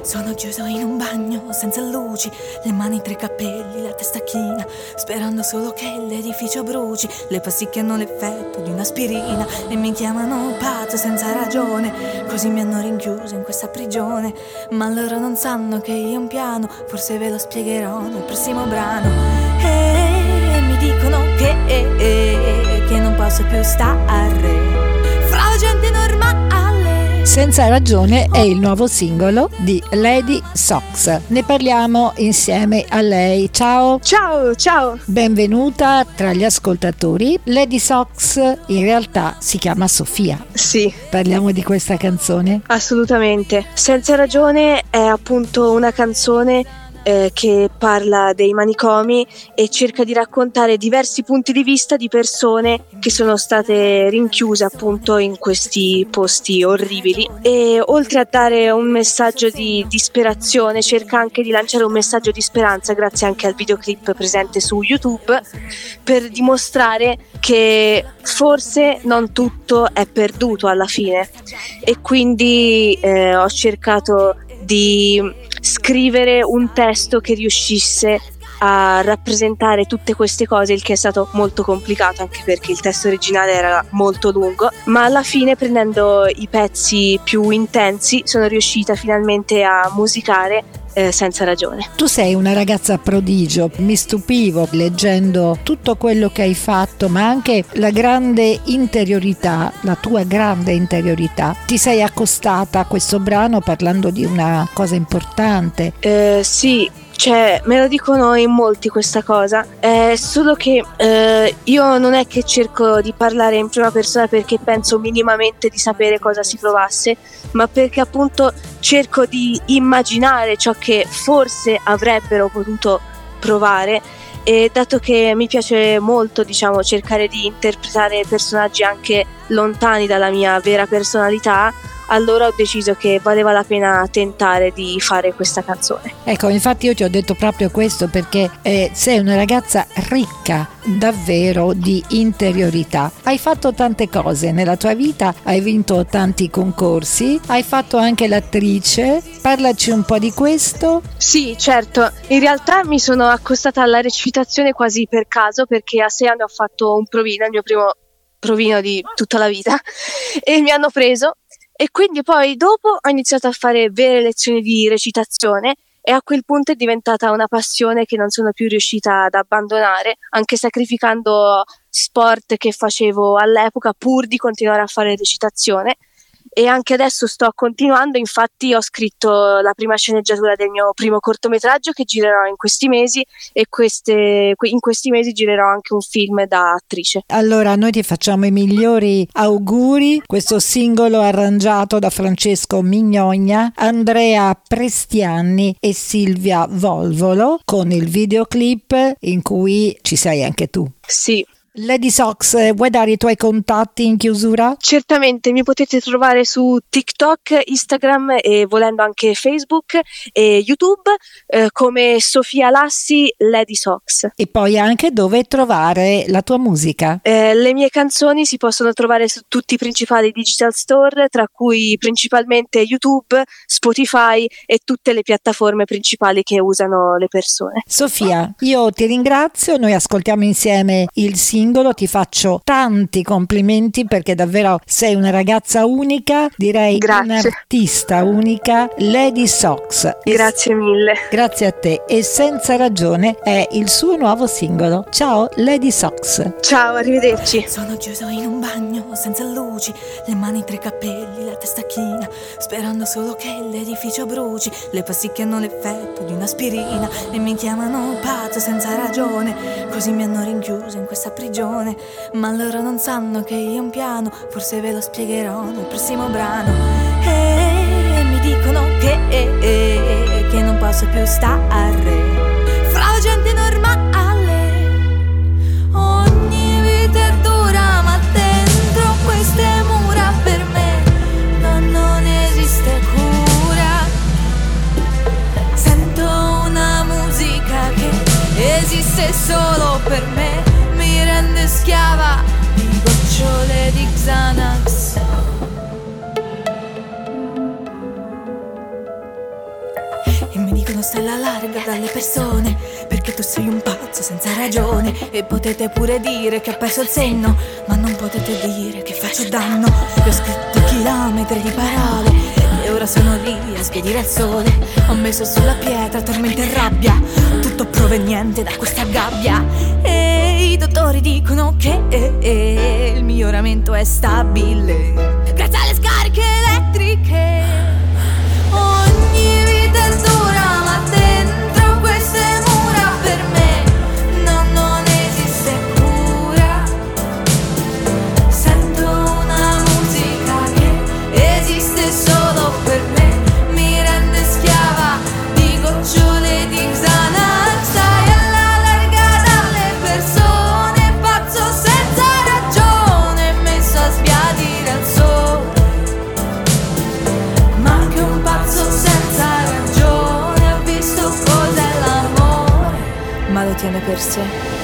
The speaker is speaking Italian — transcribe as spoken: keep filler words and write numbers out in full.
Sono chiuso in un bagno senza luci, le mani tra i capelli, la testa china, sperando solo che l'edificio bruci. Le pasticche hanno l'effetto di un'aspirina e mi chiamano pazzo senza ragione, così mi hanno rinchiuso in questa prigione. Ma loro non sanno che io ho un piano, forse ve lo spiegherò nel prossimo brano. E mi dicono che, eh, che non posso più stare fra la gente normale. Senza ragione è il nuovo singolo di Lady Sox. Ne parliamo insieme a lei. Ciao. Ciao, ciao. Benvenuta tra gli ascoltatori. Lady Sox in realtà si chiama Sofia. Sì. Parliamo di questa canzone? Assolutamente. Senza ragione è appunto una canzone Eh, che parla dei manicomi e cerca di raccontare diversi punti di vista di persone che sono state rinchiuse appunto in questi posti orribili, e oltre a dare un messaggio di disperazione cerca anche di lanciare un messaggio di speranza grazie anche al videoclip presente su YouTube, per dimostrare che forse non tutto è perduto alla fine. E quindi eh, ho cercato di scrivere un testo che riuscisse a rappresentare tutte queste cose, il che è stato molto complicato anche perché il testo originale era molto lungo, ma alla fine, prendendo i pezzi più intensi, sono riuscita finalmente a musicare Eh, senza ragione. Tu sei una ragazza prodigio, mi stupivo leggendo tutto quello che hai fatto, ma anche la grande interiorità, la tua grande interiorità. Ti sei accostata a questo brano parlando di una cosa importante. Eh, sì, cioè me lo dicono in molti questa cosa, è solo che eh, io non è che cerco di parlare in prima persona perché penso minimamente di sapere cosa si provasse, ma perché appunto cerco di immaginare ciò che forse avrebbero potuto provare. E dato che mi piace molto, diciamo, cercare di interpretare personaggi anche lontani dalla mia vera personalità, allora ho deciso che valeva la pena tentare di fare questa canzone. Ecco, infatti io ti ho detto proprio questo perché eh, sei una ragazza ricca davvero di interiorità. Hai fatto tante cose nella tua vita, hai vinto tanti concorsi, hai fatto anche l'attrice. Parlaci un po' di questo. Sì, certo. In realtà mi sono accostata alla recitazione quasi per caso, perché a sei anni ho fatto un provino, il mio primo provino di tutta la vita, e mi hanno preso. E quindi poi dopo ho iniziato a fare vere lezioni di recitazione e a quel punto è diventata una passione che non sono più riuscita ad abbandonare, anche sacrificando sport che facevo all'epoca pur di continuare a fare recitazione. E anche adesso sto continuando, infatti ho scritto la prima sceneggiatura del mio primo cortometraggio che girerò in questi mesi, e queste, in questi mesi girerò anche un film da attrice. Allora noi ti facciamo i migliori auguri. Questo singolo arrangiato da Francesco Mignogna, Andrea Prestianni e Silvia Volvolo, con il videoclip in cui ci sei anche tu. Sì. Lady Sox, vuoi dare i tuoi contatti in chiusura? Certamente, mi potete trovare su TikTok, Instagram e volendo anche Facebook e YouTube eh, come Sofia Lassi Lady Sox. E poi anche dove trovare la tua musica? Eh, le mie canzoni si possono trovare su tutti i principali digital store, tra cui principalmente YouTube, Spotify e tutte le piattaforme principali che usano le persone. Sofia, io ti ringrazio, noi ascoltiamo insieme il singolo. Ti faccio tanti complimenti perché davvero sei una ragazza unica, direi Grazie. un'artista unica, Lady Sox. Grazie mille. Grazie a te. E Senza ragione è il suo nuovo singolo. Ciao Lady Sox. Ciao, arrivederci. Sono chiuso in un bagno senza luci, le mani tra i capelli, la testa china, sperando solo che l'edificio bruci. Le pasticche hanno l'effetto di un'aspirina e mi chiamano pazzo senza ragione, così mi hanno rinchiuso in questa prigione. Ma loro non sanno che io ho un piano, forse ve lo spiegherò nel prossimo brano. E mi dicono che, eh, eh, che non posso più stare fra la gente normale. Ogni vita è dura, ma dentro queste mura per me no, non esiste cura. Sento una musica che esiste solo per me, mi rende schiava di gocciole di Xanax. stai alla larga dalle persone, perché tu sei un pazzo senza ragione. E potete pure dire che ho perso il senno, ma non potete dire che faccio danno. Io ho scritto chilometri di parole e ora sono lì a sbiadire il sole. Ho messo sulla pietra tormento e rabbia, tutto proveniente da questa gabbia. E i dottori dicono che il miglioramento è stabile grazie alle scariche elettriche. Ogni vita è dura, ma dentro queste mura per me no, non esiste cura. Sento una musica che esiste solo per me, mi rende schiava di gocciole di Xanax. Stai alla larga dalle persone, pazzo senza ragione, messo a sbiadire al sole. Ma anche un pazzo senza ragione ha visto cos'è l'amore, ma lo tiene per sé.